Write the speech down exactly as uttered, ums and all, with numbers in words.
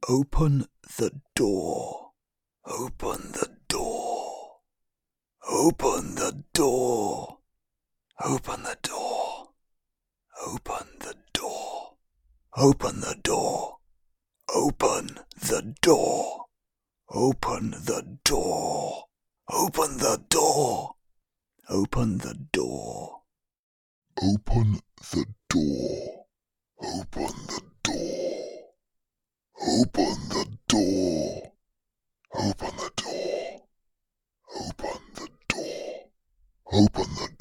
Open the door. Open the door. Open the door. Open the door. Open the door. Open the door. Open the door. Open the door. Open the door. Open the door. Open the door. Open the door. Open the door. Open the door. Open the door. Open the